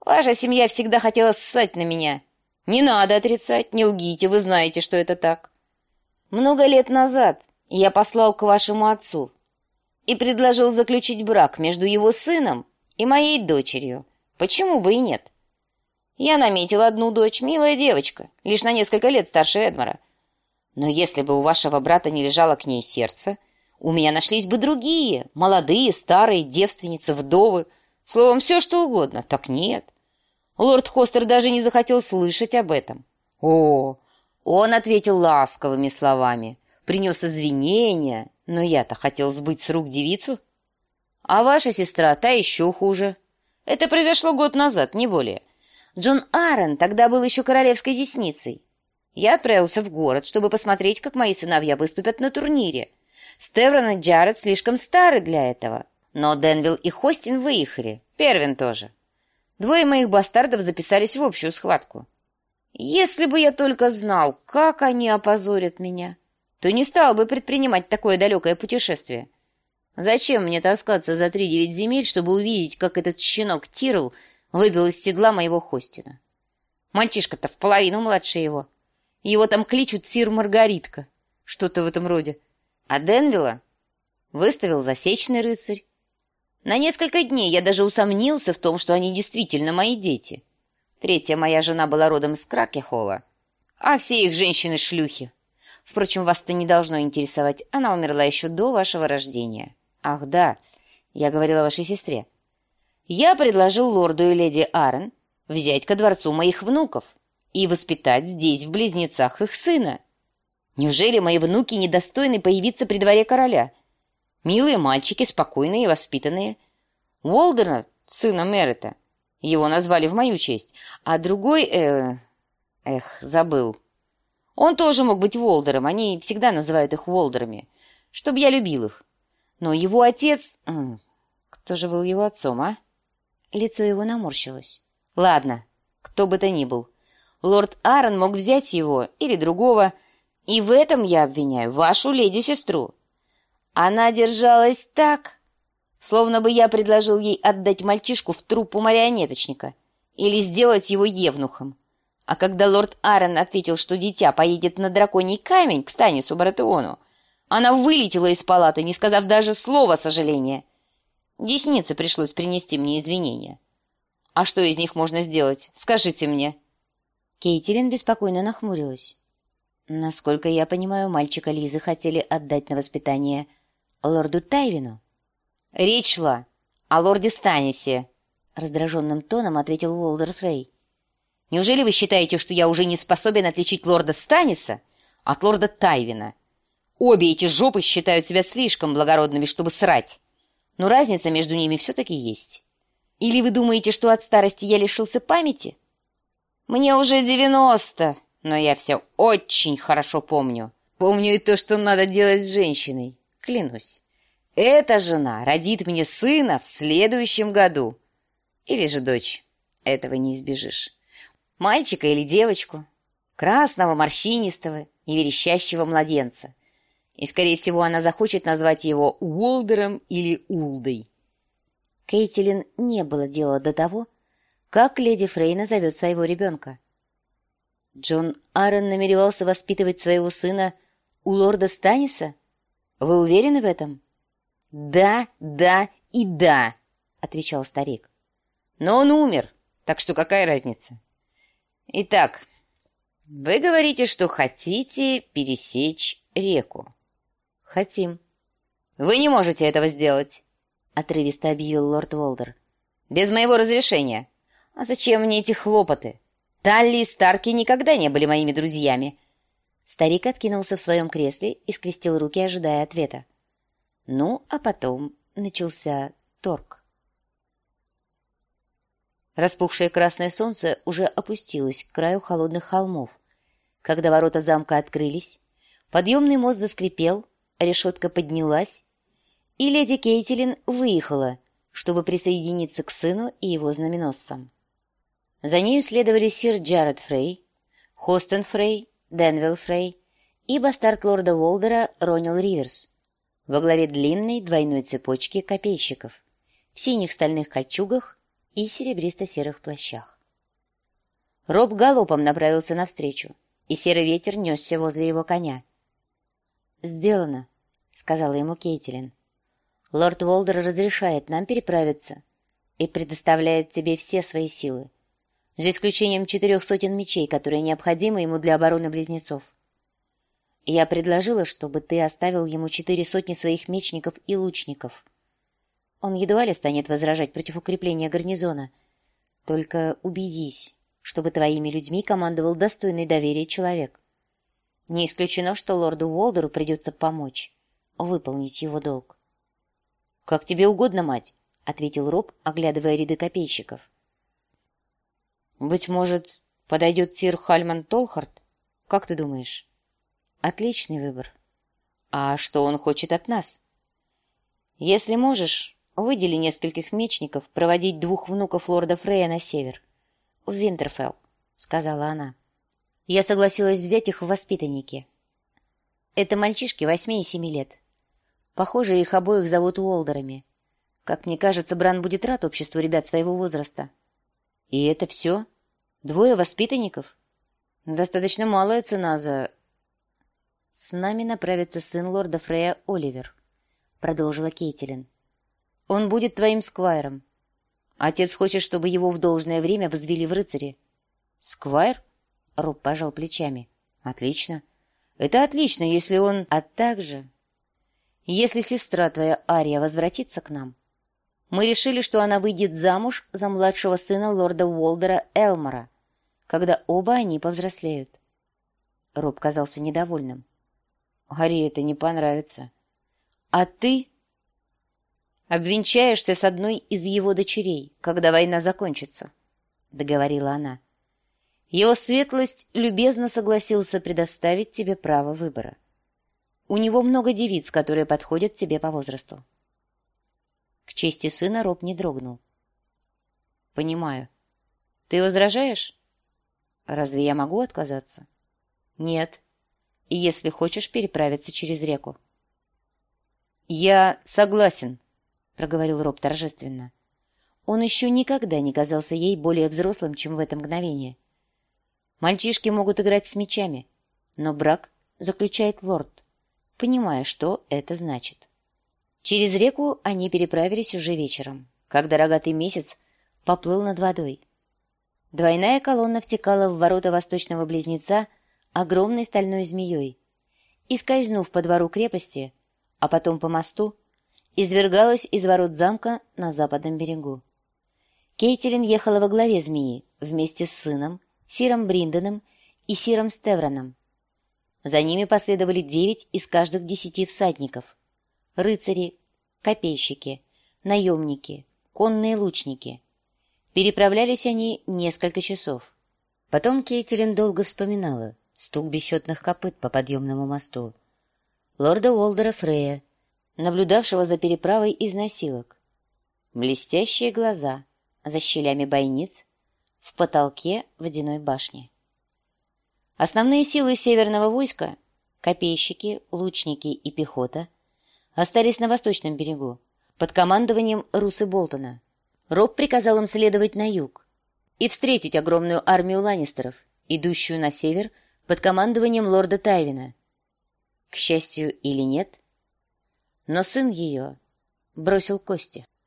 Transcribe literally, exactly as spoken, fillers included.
Ваша семья всегда хотела ссать на меня. Не надо отрицать, не лгите, вы знаете, что это так. Много лет назад я послал к вашему отцу и предложил заключить брак между его сыном и моей дочерью. Почему бы и нет? Я наметил одну дочь, милая девочка, лишь на несколько лет старше Эдмара. Но если бы у вашего брата не лежало к ней сердце, у меня нашлись бы другие, молодые, старые, девственницы, вдовы, словом, все что угодно. Так нет. Лорд Хостер даже не захотел слышать об этом. О, он ответил ласковыми словами, принес извинения, но я-то хотел сбыть с рук девицу. А ваша сестра, та еще хуже. Это произошло год назад, не более. Джон Аррен тогда был еще королевской десницей. Я отправился в город, чтобы посмотреть, как мои сыновья выступят на турнире. Стеврон и Джаред слишком стары для этого. Но Денвилл и Хостин выехали, Первин тоже. Двое моих бастардов записались в общую схватку. Если бы я только знал, как они опозорят меня, то не стал бы предпринимать такое далекое путешествие. Зачем мне таскаться за три-девять земель, чтобы увидеть, как этот щенок Тирл выбил из седла моего Хостина? Мальчишка-то в половину младше его. Его там кличут сир Маргаритка, что-то в этом роде. А Денвилла выставил засечный рыцарь. На несколько дней я даже усомнился в том, что они действительно мои дети. Третья моя жена была родом из Кракехола, а все их женщины-шлюхи. Впрочем, вас-то не должно интересовать. Она умерла еще до вашего рождения. Ах, да, я говорила вашей сестре. Я предложил лорду и леди Аррен взять ко дворцу моих внуков и воспитать здесь, в Близнецах, их сына. Неужели мои внуки недостойны появиться при дворе короля? Милые мальчики, спокойные и воспитанные. Уолдерна, сына Мерета, его назвали в мою честь, а другой... Э, эх, забыл. Он тоже мог быть Уолдером, они всегда называют их Уолдерами, чтобы я любил их. Но его отец... Кто же был его отцом, а? Лицо его наморщилось. Ладно, кто бы то ни был. Лорд Аррен мог взять его или другого, и в этом я обвиняю вашу леди-сестру. Она держалась так, словно бы я предложил ей отдать мальчишку в труппу марионеточника или сделать его евнухом. А когда лорд Аррен ответил, что дитя поедет на драконий камень к Станису Баратеону, она вылетела из палаты, не сказав даже слова сожаления. Деснице пришлось принести мне извинения. А что из них можно сделать? Скажите мне. Кейтилин беспокойно нахмурилась. Насколько я понимаю, мальчика Лизы хотели отдать на воспитание лорду Тайвину. Речь шла о лорде Станисе, раздраженным тоном ответил Уолдер Фрей. Неужели вы считаете, что я уже не способен отличить лорда Станиса от лорда Тайвина? Обе эти жопы считают себя слишком благородными, чтобы срать. Но разница между ними все-таки есть. Или вы думаете, что от старости я лишился памяти? Мне уже девяносто, но я все очень хорошо помню. Помню и то, что надо делать с женщиной. Клянусь. Эта жена родит мне сына в следующем году. Или же дочь. Этого не избежишь. Мальчика или девочку. Красного, морщинистого и верещащего младенца. И, скорее всего, она захочет назвать его Уолдером или Улдой. Кейтилин не было дела до того, как леди Фрей назовет своего ребенка. Джон Аррен намеревался воспитывать своего сына у лорда Станиса? Вы уверены в этом? Да, да и да, отвечал старик. Но он умер, так что какая разница? Итак, вы говорите, что хотите пересечь реку. Хотим. Вы не можете этого сделать, отрывисто объявил лорд Уолдер. Без моего разрешения. А зачем мне эти хлопоты? Талли и Старки никогда не были моими друзьями. Старик откинулся в своем кресле и скрестил руки, ожидая ответа. Ну, а потом начался торг. Распухшее красное солнце уже опустилось к краю холодных холмов. Когда ворота замка открылись, подъемный мост заскрипел, решетка поднялась, и леди Кейтилин выехала, чтобы присоединиться к сыну и его знаменосцам. За нею следовали сир Джаред Фрей, Хостен Фрей, Денвилл Фрей и бастард лорда Уолдера Ронил Риверс во главе длинной двойной цепочки копейщиков в синих стальных кольчугах и серебристо-серых плащах. Роб галопом направился навстречу, и серый ветер несся возле его коня. «Сделано», — сказала ему Кейтилин. «Лорд Уолдер разрешает нам переправиться и предоставляет тебе все свои силы, за исключением четырех сотен мечей, которые необходимы ему для обороны близнецов. Я предложила, чтобы ты оставил ему четыре сотни своих мечников и лучников. Он едва ли станет возражать против укрепления гарнизона. Только убедись, чтобы твоими людьми командовал достойный доверия человек. Не исключено, что лорду Уолдеру придется помочь выполнить его долг». «Как тебе угодно, мать», — ответил Роб, оглядывая ряды копейщиков. «Быть может, подойдет сир Хальман Толхард? Как ты думаешь?» «Отличный выбор. А что он хочет от нас?» «Если можешь, выдели нескольких мечников проводить двух внуков лорда Фрея на север, в Винтерфелл», — сказала она. «Я согласилась взять их в воспитанники. Это мальчишки восьми и семи лет. Похоже, их обоих зовут Уолдерами. Как мне кажется, Бран будет рад обществу ребят своего возраста». «И это все? Двое воспитанников? Достаточно малая цена за...» «С нами направится сын лорда Фрея Оливер», — продолжила Кейтилин. «Он будет твоим сквайром. Отец хочет, чтобы его в должное время возвели в рыцари». «Сквайр?» — Роб пожал плечами. «Отлично. Это отлично, если он... А также, если сестра твоя Ария возвратится к нам, мы решили, что она выйдет замуж за младшего сына лорда Уолдера Элмора, когда оба они повзрослеют». Роб казался недовольным. «Арии это не понравится. А ты обвенчаешься с одной из его дочерей, когда война закончится», — договорила она. «Его светлость любезно согласился предоставить тебе право выбора. У него много девиц, которые подходят тебе по возрасту». К чести сына Роб не дрогнул. «Понимаю. Ты возражаешь? Разве я могу отказаться?» «Нет. Если хочешь переправиться через реку». «Я согласен», — проговорил Роб торжественно. Он еще никогда не казался ей более взрослым, чем в это мгновение. Мальчишки могут играть с мечами, но брак заключает лорд, понимая, что это значит. Через реку они переправились уже вечером, когда рогатый месяц поплыл над водой. Двойная колонна втекала в ворота восточного близнеца огромной стальной змеей и, скользнув по двору крепости, а потом по мосту, извергалась из ворот замка на западном берегу. Кейтилин ехала во главе змеи вместе с сыном, сиром Бриндоном и сиром Стевроном. За ними последовали девять из каждых десяти всадников: рыцари, копейщики, наемники, конные лучники. Переправлялись они несколько часов. Потом Кейтилин долго вспоминала стук бесчетных копыт по подъемному мосту, лорда Уолдера Фрея, наблюдавшего за переправой из носилок, блестящие глаза за щелями бойниц в потолке водяной башни. Основные силы северного войска — копейщики, лучники и пехота — остались на восточном берегу под командованием Русы Болтона. Роб приказал им следовать на юг и встретить огромную армию ланнистеров, идущую на север под командованием лорда Тайвина. К счастью или нет, но сын ее бросил кости.